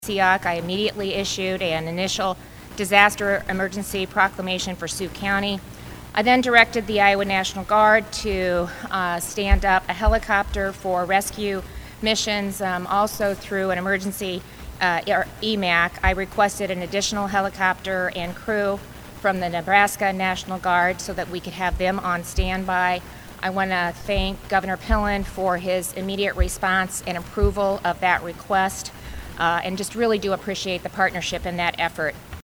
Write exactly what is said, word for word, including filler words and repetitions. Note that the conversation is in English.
SEOC, I immediately issued an initial disaster emergency proclamation for Sioux County. I then directed the Iowa National Guard to uh, stand up a helicopter for rescue missions. Um, also through an emergency uh, E M A C, I requested an additional helicopter and crew from the Nebraska National Guard so that we could have them on standby. I want to thank Governor Pillen for his immediate response and approval of that request, uh, and just really do appreciate the partnership in that effort.